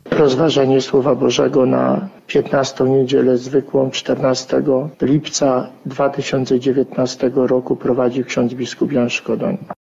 Rozważanie Słowa Bożego na 15. niedzielę zwykłą 14 lipca 2019 roku prowadzi ksiądz biskup Jan Szkodoń.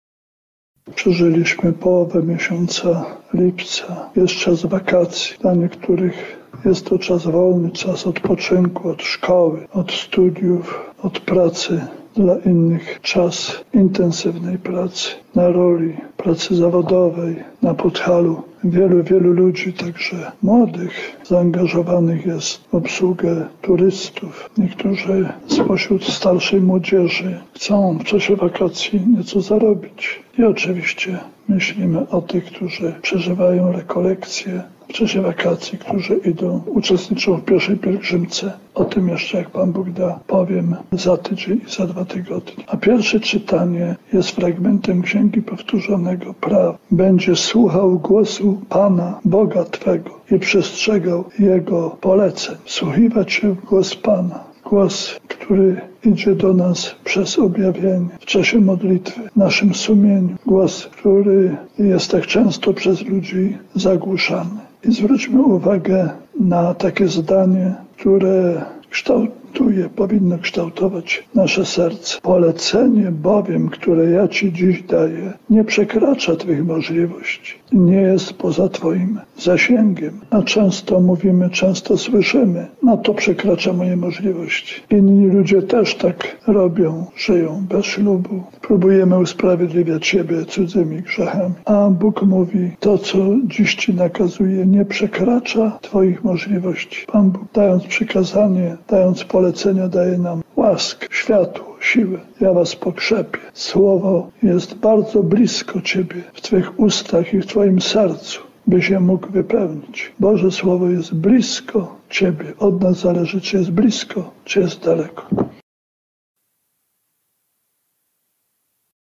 Przeżyliśmy połowę miesiąca lipca. Jest czas wakacji. Dla niektórych jest to czas wolny, czas odpoczynku od szkoły, od studiów, od pracy. Dla innych czas intensywnej pracy na roli, pracy zawodowej, na Podhalu. Wielu ludzi, także młodych, zaangażowanych jest w obsługę turystów. Niektórzy spośród starszej młodzieży chcą w czasie wakacji nieco zarobić. I oczywiście myślimy o tych, którzy przeżywają rekolekcje w czasie wakacji, którzy uczestniczą w pierwszej pielgrzymce. O tym jeszcze, jak Pan Bóg da, powiem za tydzień i za 2 tygodnie. A pierwsze czytanie jest fragmentem Księgi Powtórzonego Prawa. Będzie słuchał głosu Pana, Boga Twego i przestrzegał Jego poleceń. Wsłuchiwać się w głos Pana. Głos, który idzie do nas przez objawienie w czasie modlitwy, w naszym sumieniu. Głos, który jest tak często przez ludzi zagłuszany. I zwróćmy uwagę na takie zdanie, które powinno kształtować nasze serce. Polecenie bowiem, które ja Ci dziś daję, nie przekracza Twych możliwości. Nie jest poza Twoim zasięgiem. A często mówimy, często słyszymy, to przekracza moje możliwości. Inni ludzie też tak robią, żyją bez ślubu. Próbujemy usprawiedliwiać siebie cudzymi grzechami. A Bóg mówi, to co dziś Ci nakazuje, nie przekracza Twoich możliwości. Pan Bóg, dając przykazanie, dając polecenia, daje nam łaskę, światło, siłę. Ja Was pokrzepię. Słowo jest bardzo blisko Ciebie, w Twych ustach i w Twoim sercu, byś je mógł wypełnić. Boże Słowo jest blisko Ciebie. Od nas zależy, czy jest blisko, czy jest daleko.